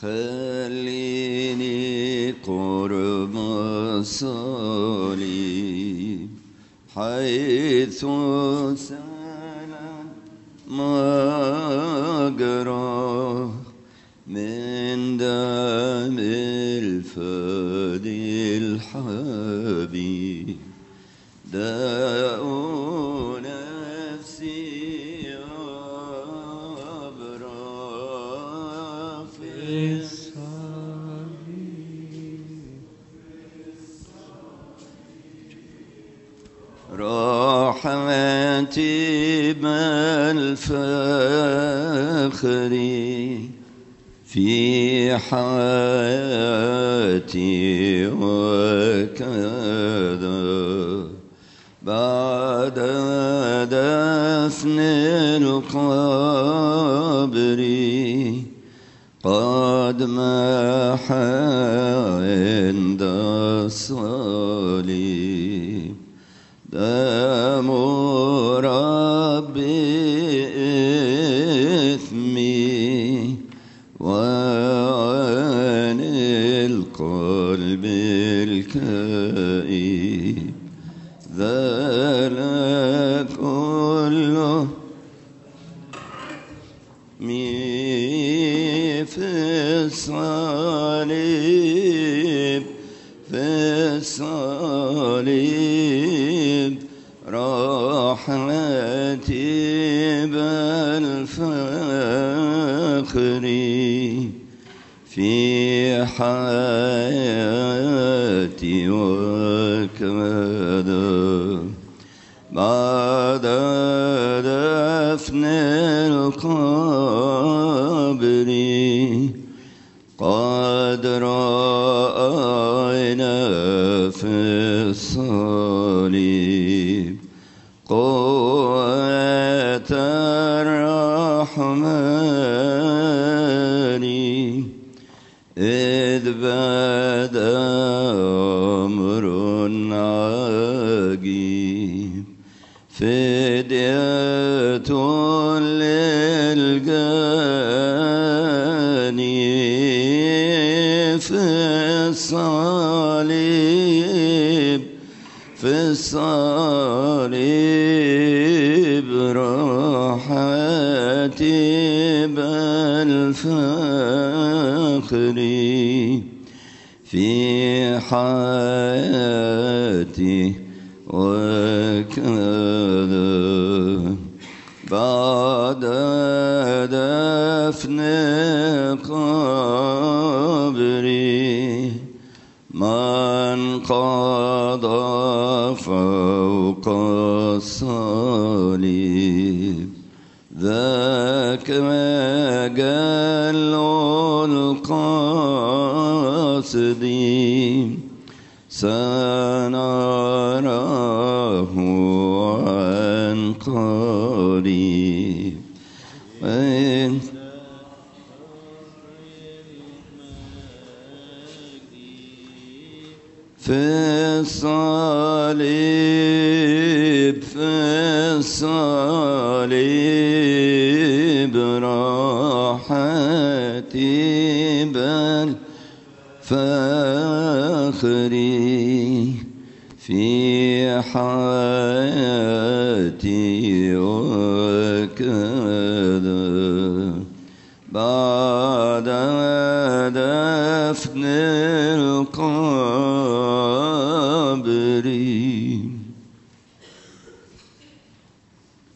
خليني قرب الصليب حيث سلام مجرى من دم الفدي الحبيب داء نفسي أبرى في رحمتي بالفخر في حياتي وكذا بعد دفن القبر قد محى عند الصليب دم ربي إثمي وعن القلب الكئيب ذلك كله في الصليب في الصليب رحمتي بالفخر في حياتي وكذا بعد دفن القبر قد رأينا في الصليب قوة الرحمن إذ بدا أمر عجيب فدية للجاني في الصليب في الصليب راحتي بالفخر في حياتي وكذا بعد دفن قبري من قضى فوق الصليب ذاك مجال القاصدين سنراه عن قريب في الصليب في الصليب راحتي بالفخر في حياتي وكذا بعد دفن القبر